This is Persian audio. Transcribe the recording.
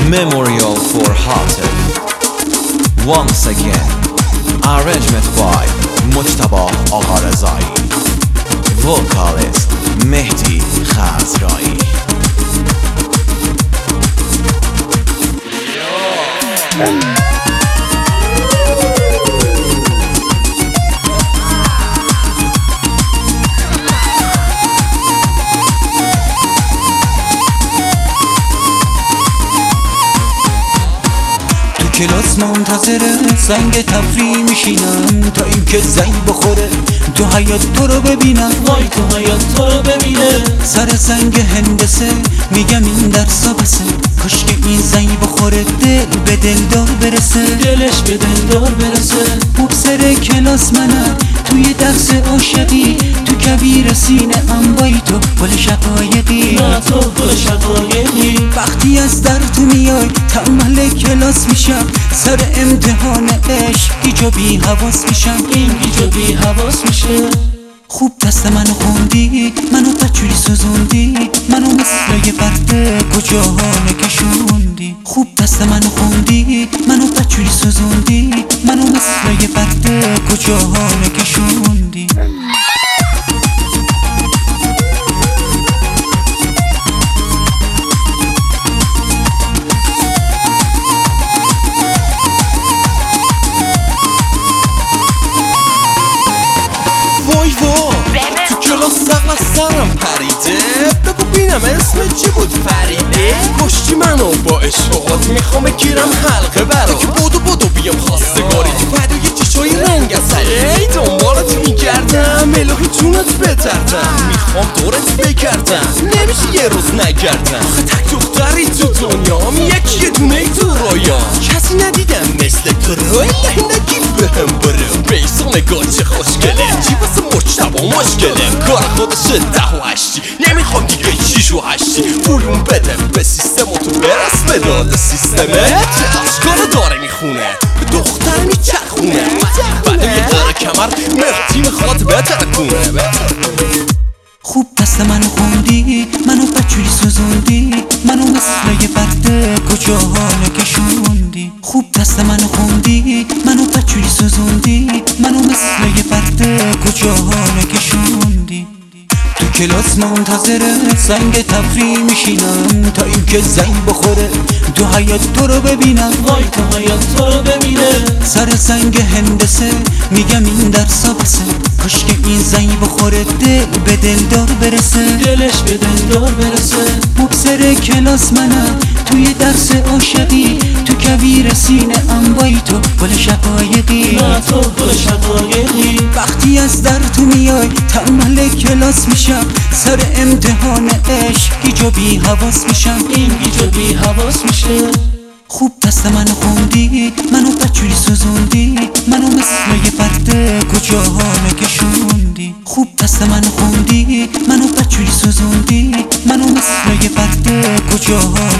Memorial for Hotel. Once again, arrangement by مجتبی آقارضایی. Vocalist مهدی خزرایی. کلاس منتظر زنگ تفریح میشینم تا اینکه زنگ بخوره تو حیات تو رو ببینم. وای تو حیات تو رو ببینه. سر زنگ هندسه میگم این درسا بسه، کاش که این زنگ بخوره دل به دلدار برسه. دلش به دلدار برسه. مبصر کلاس منم توی درس عاشقی، تو کویر سینه ام بای تو گل شقایقی. نه تو گل شقایقی. وقتی از در تو میای تنبل کلاس میشم، سر امتحان عشق گیج و بی حواس میشم. این گیج و بی حواس میشه. خوب دست منو خوندی، منو بچوری سوزوندی، منو مثل یه برده کجاها نکشوندی. خوب دست منو خوندی، منو بچوری سوزوندی، منو مثل یه برده کجاها نکشوندی. وای تو کلاس سقل از سرم پریده. بگو بینم اسم چی بود؟ فریده. کشتی منو با اشتاقات میخوام بگیرم حلقه برات. که بودو بیام خواستگاری تو پدوی چشای رنگ اصله. ای دنبالت میگردم الهی جونت بتردم، میخوام دورت بگردم نمیشه یه روز نگردم. آخه تک دختری تو دنیام، یکی یه دونه ای تو رویام. کسی ندیدم مثل تو روی نگی بهم برو. بیسا نگاه چه خوشگله، چی واسه مجتبی مشکله. کار خودشه 10 و 8، نمیخوام دیگه 6 و 8. پولون بده به سیستم و تو برس به داد سیستمه. چه اشکال داره میخونه به دختر میچرخونه. بعد یه داره کمر مهدی میخواد بترکونه. خوب دست منو خوندی، منو بچوری سوزوندی، منو مثل یه برده کجاها نکشوندی. خوب دست منو خوندی، منو بچوری سوزوندی، منو مثل یه برده کجاها نکشوندی. تو کلاس منتظر زنگ تفریح میشینم تا اینکه زنگ بخوره تو حیات تو رو ببینم. وای تو حیات تو رو ببینه. سر زنگ هندسه میگم این درسا بسه، کاش که این زنگ بخوره دل به دلدار برسه. دلش به دلدار برسه. مبصر کلاس منم توی درس عاشقی، تو کویر سینه ام بای تو گل شقایقی. نه تو گل شقایقی. وقتی از در تو میای تنبل کلاس میشم، سر امتحان عشق گیج و بی حواس میشم. این گیج و بی حواس میشه. خوب دست منو خوندی، منو بچوری سوزوندی، منو مثل یه برده کجاها نکشوندی. خوب دست منو خوندی، منو بچوری سوزوندی، منو مثل یه برده کجاها